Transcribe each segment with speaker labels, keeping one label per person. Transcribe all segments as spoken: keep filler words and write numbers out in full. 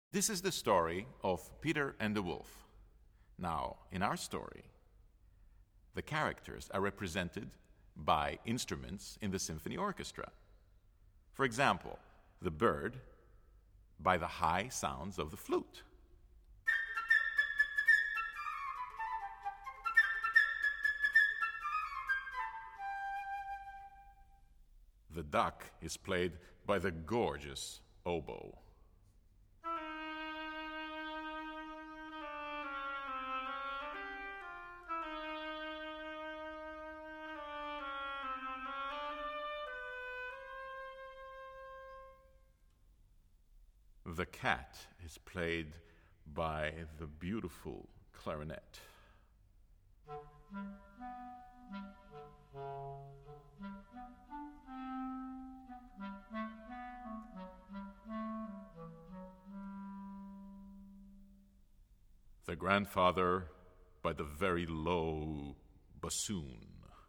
Speaker 1: This is the story of Peter and the Wolf. Now, in our story, the characters are represented by instruments in the symphony orchestra. For example, the bird by the high sounds of the flute. The duck is played by the gorgeous oboe. The cat is played by the beautiful clarinet. The grandfather by the very low bassoon.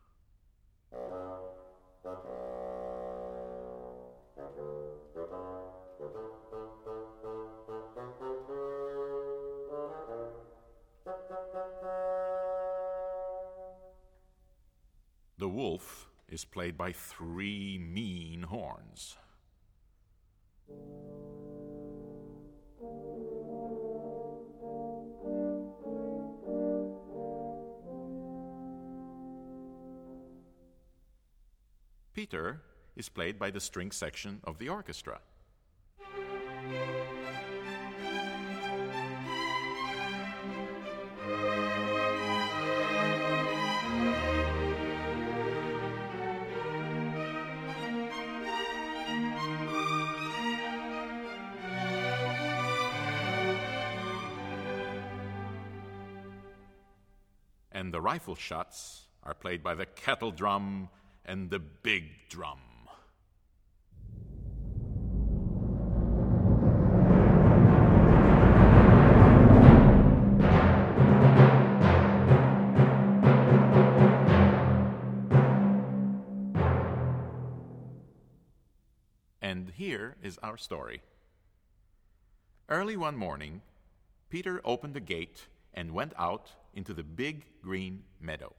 Speaker 1: The wolf is played by three mean horns. Peter is played by the string section of the orchestra. And the rifle shots are played by the kettle drum and the big drum. And here is our story. Early one morning, Peter opened the gate and went out into the big green meadow.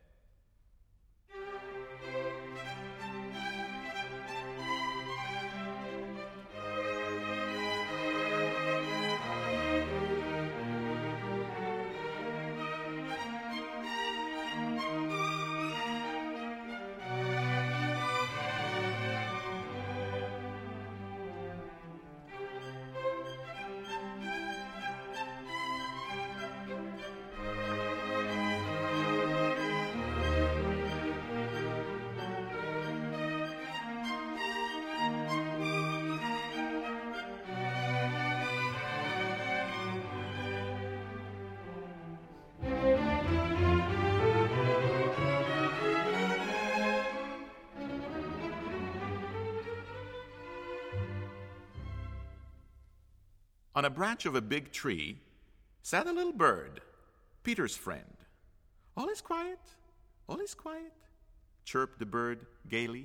Speaker 1: On a branch of a big tree sat a little bird, Peter's friend. "All is quiet, all is quiet," chirped the bird gaily.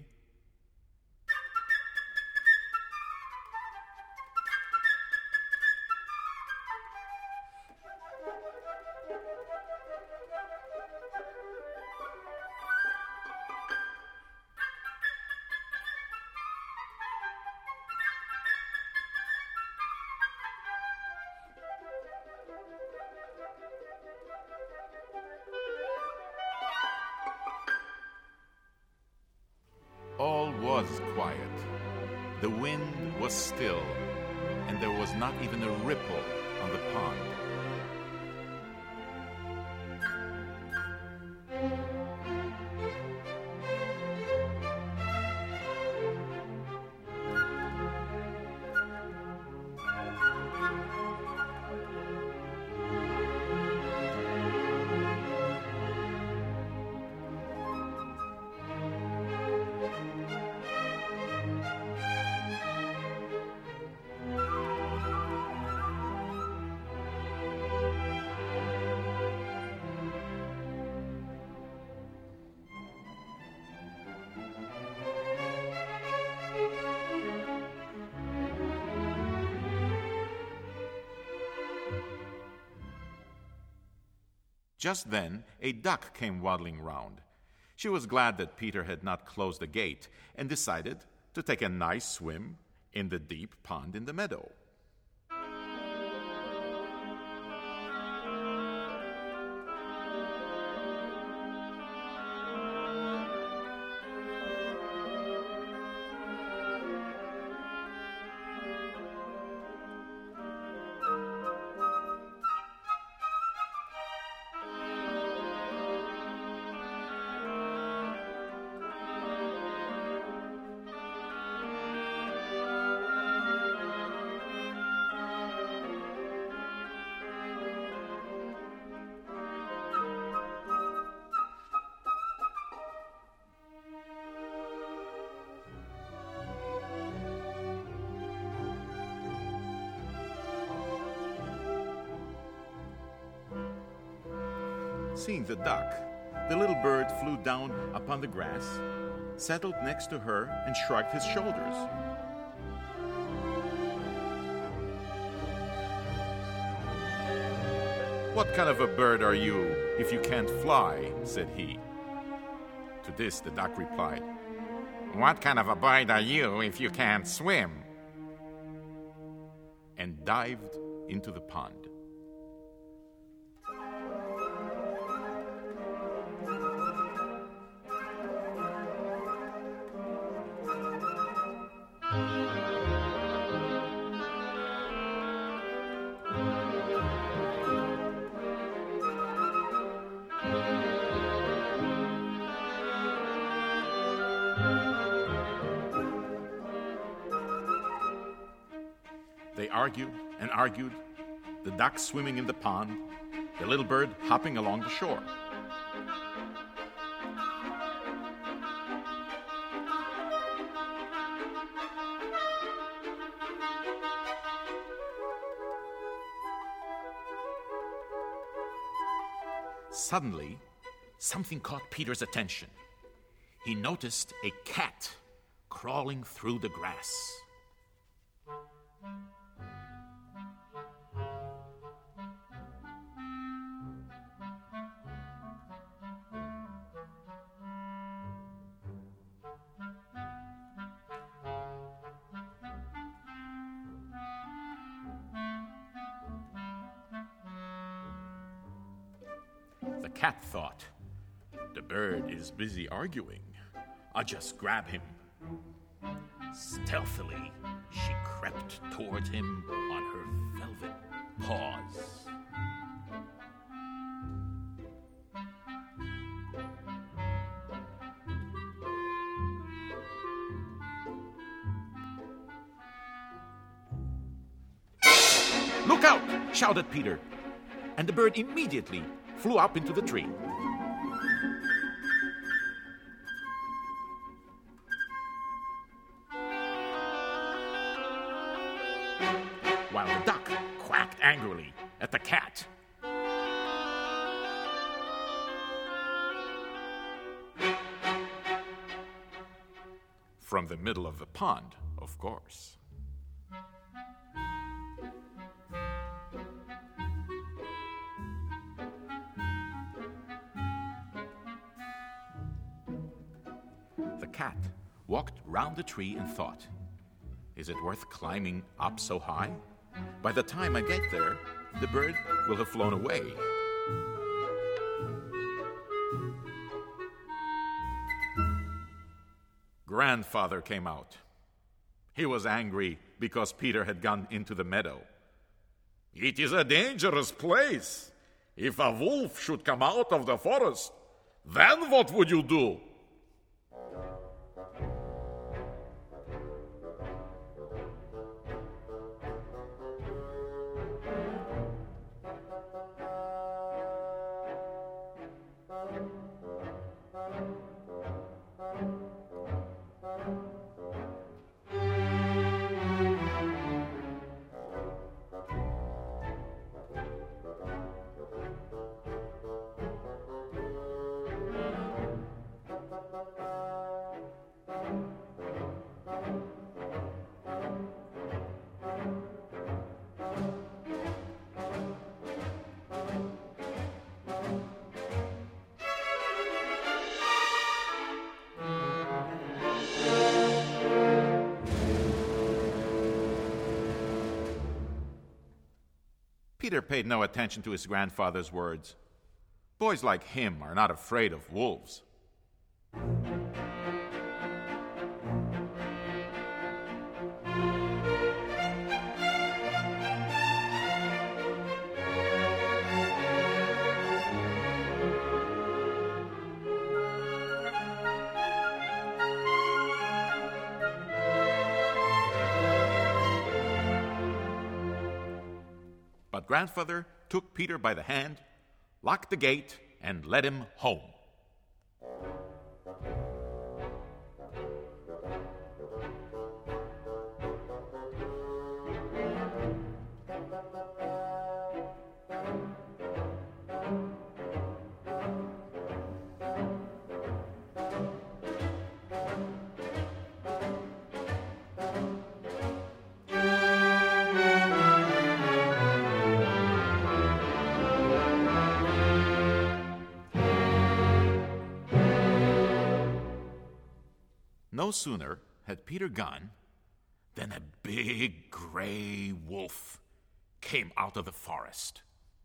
Speaker 1: All was quiet. The wind was still, and there was not even a ripple on the pond. Just then, a duck came waddling round. She was glad that Peter had not closed the gate and decided to take a nice swim in the deep pond in the meadow. Seeing the duck, the little bird flew down upon the grass, settled next to her, and shrugged his shoulders. "What kind of a bird are you if you can't fly?" said he. To this the duck replied, "What kind of a bird are you if you can't swim?" and dived into the pond. They argued and argued, the duck swimming in the pond, the little bird hopping along the shore. Suddenly, something caught Peter's attention. He noticed a cat crawling through the grass. The cat thought, "The bird is busy arguing. I'll just grab him." Stealthily, she crept toward him on her velvet paws. "Look out!" shouted Peter, and the bird immediately flew up into the tree. While the duck quacked angrily at the cat. From the middle of the pond, of course. The cat walked round the tree and thought, "Is it worth climbing up so high? By the time I get there, the bird will have flown away." Grandfather came out. He was angry because Peter had gone into the meadow. "It is a dangerous place. If a wolf should come out of the forest, then what would you do?" Peter paid no attention to his grandfather's words. Boys like him are not afraid of wolves. But grandfather took Peter by the hand, locked the gate, and led him home. No sooner had Peter gone than a big gray wolf came out of the forest.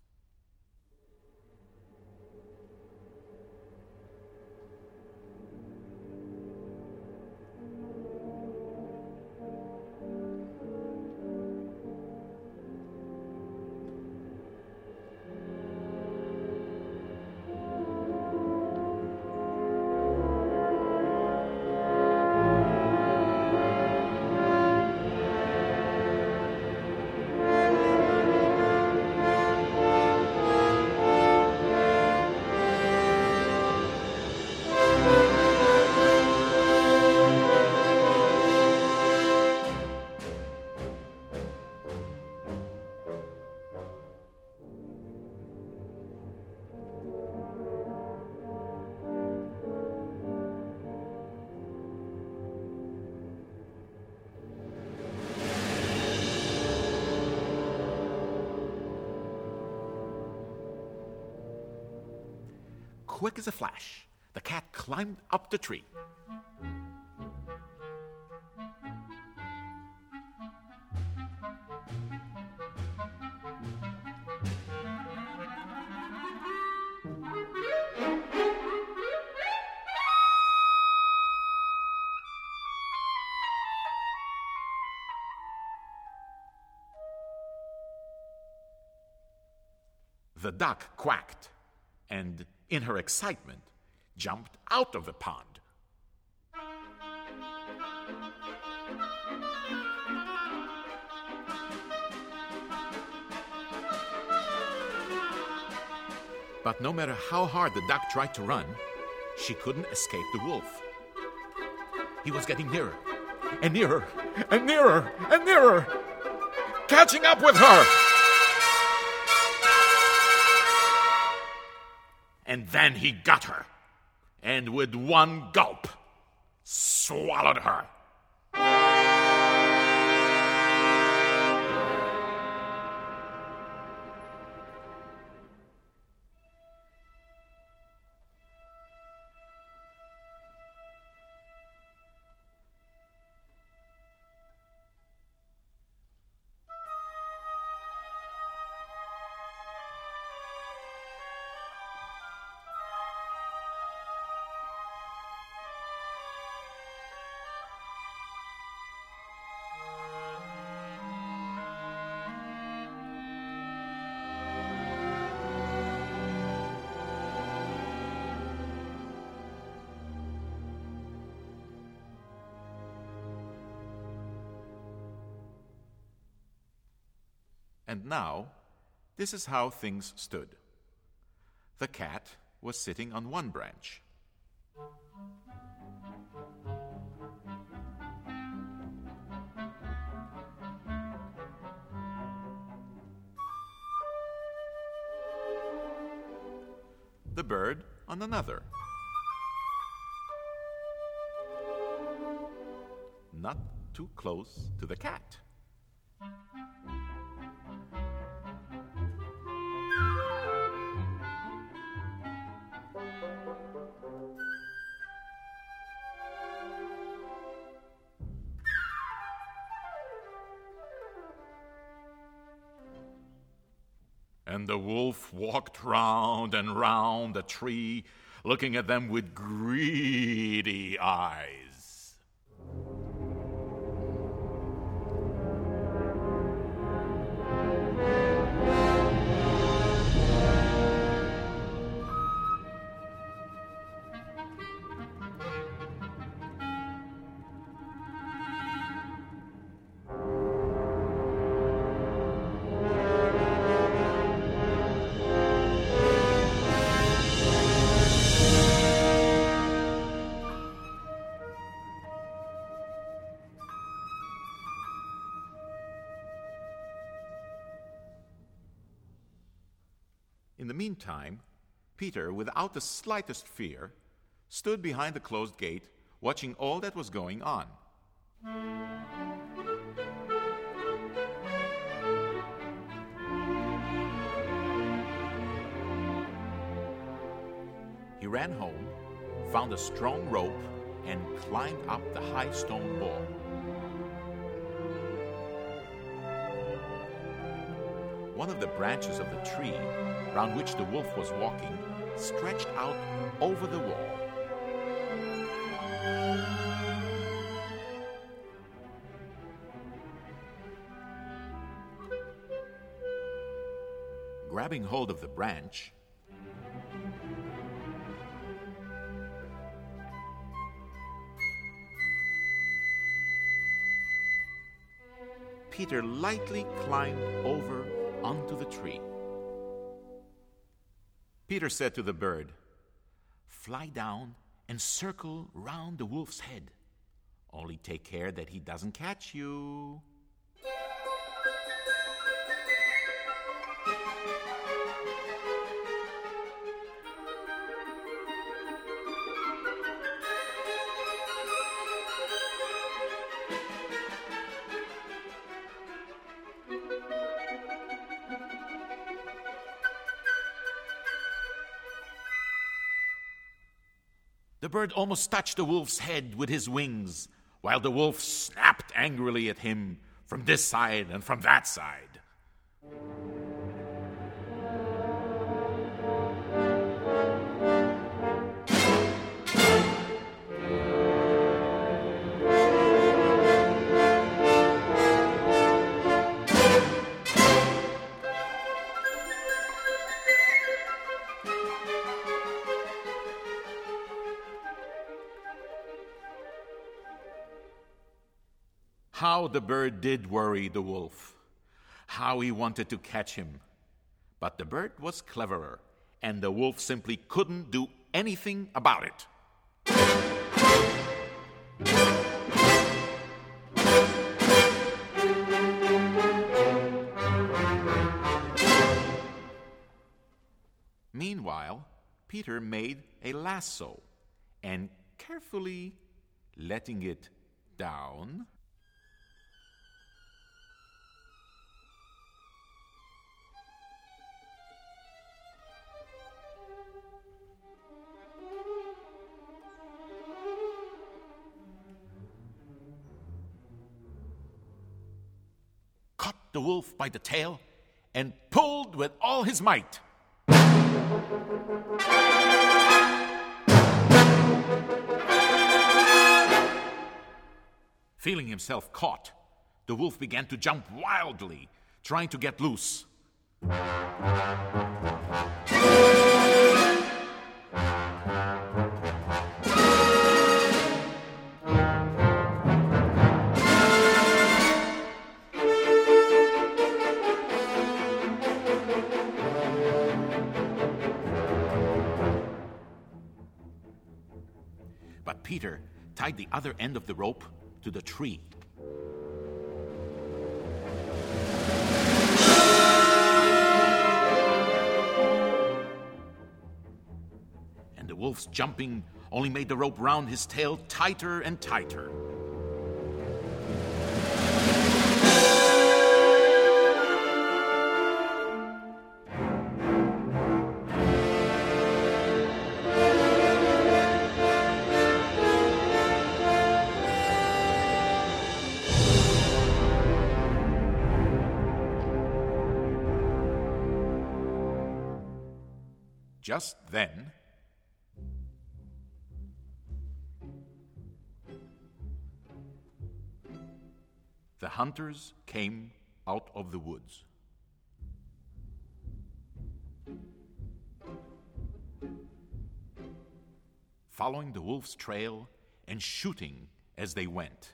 Speaker 1: Quick as a flash, the cat climbed up the tree. The duck quacked, and in her excitement, jumped out of the pond. But no matter how hard the duck tried to run, she couldn't escape the wolf. He was getting nearer, and nearer, and nearer, and nearer, catching up with her. And then he got her, and with one gulp, swallowed her. And now, this is how things stood. The cat was sitting on one branch. The bird on another. Not too close to the cat. And the wolf walked round and round the tree, looking at them with greedy eyes. In the meantime, Peter, without the slightest fear, stood behind the closed gate, watching all that was going on. He ran home, found a strong rope, and climbed up the high stone wall. One of the branches of the tree round which the wolf was walking stretched out over the wall. Grabbing hold of the branch, Peter lightly climbed over onto the tree. Peter said to the bird, "Fly down and circle round the wolf's head. Only take care that he doesn't catch you." The bird almost touched the wolf's head with his wings, while the wolf snapped angrily at him from this side and from that side. How the bird did worry the wolf. How he wanted to catch him. But the bird was cleverer, and the wolf simply couldn't do anything about it. Meanwhile, Peter made a lasso, and carefully letting it down, caught the wolf by the tail and pulled with all his might. Feeling himself caught, the wolf began to jump wildly, trying to get loose. But Peter tied the other end of the rope to the tree. And the wolf's jumping only made the rope round his tail tighter and tighter. Just then, the hunters came out of the woods. Following the wolf's trail and shooting as they went.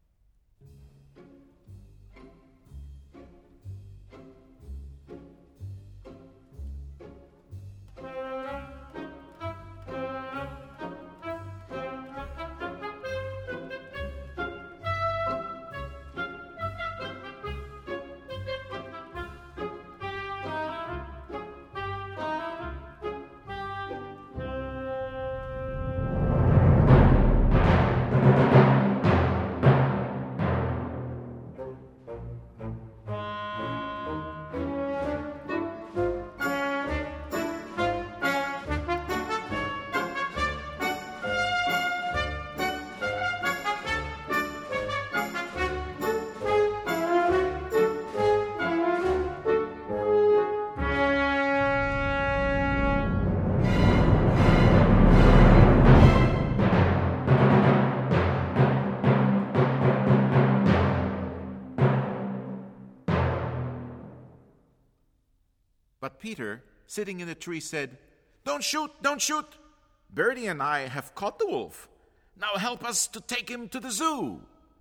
Speaker 1: But Peter, sitting in a tree, said, "Don't shoot, don't shoot! Birdie and I have caught the wolf. Now help us to take him to the zoo."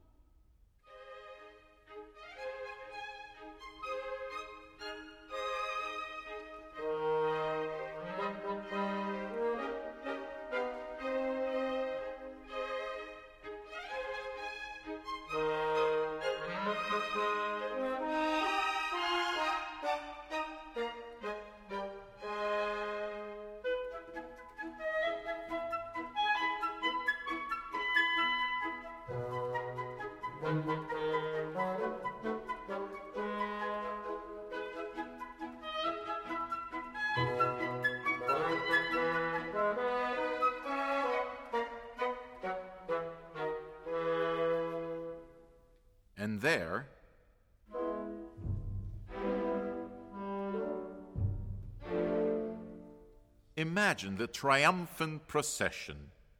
Speaker 1: And there, imagine the triumphant procession.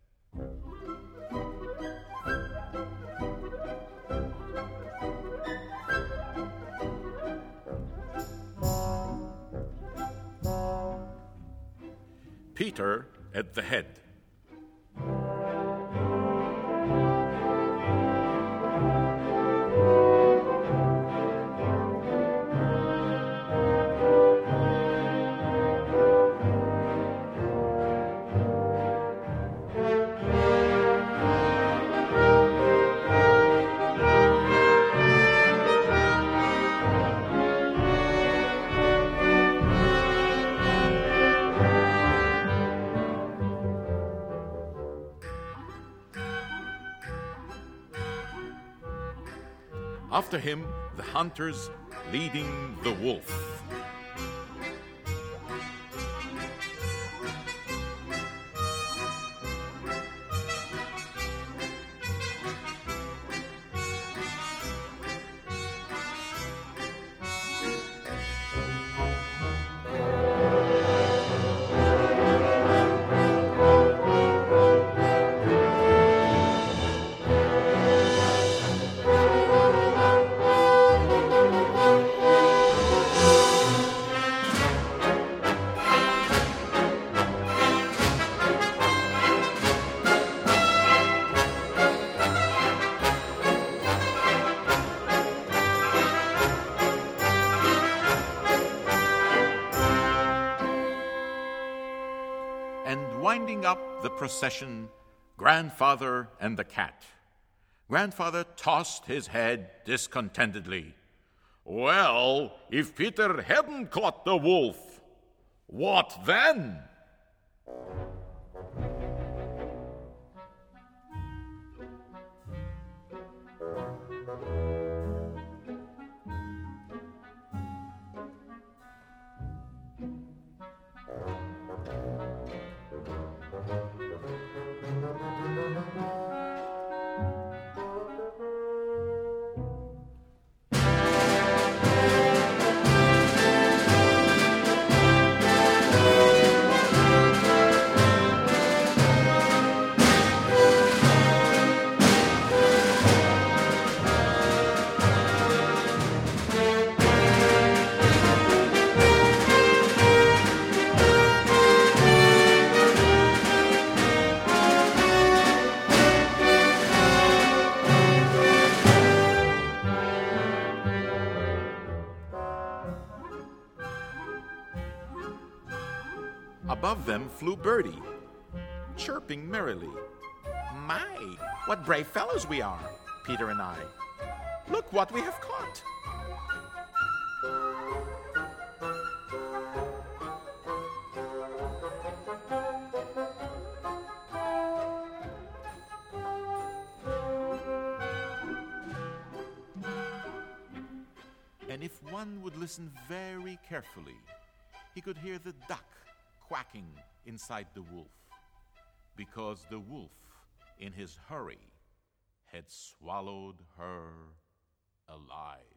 Speaker 1: Peter at the head. After him, the hunters leading the wolf. And winding up the procession, Grandfather and the cat. Grandfather tossed his head discontentedly. Well, if Peter hadn't caught the wolf, what then? Above them flew Birdie, chirping merrily. My, what brave fellows we are, Peter and I. Look what we have caught. And if one would listen very carefully, he could hear the duck quacking inside the wolf, because the wolf, in his hurry, had swallowed her alive.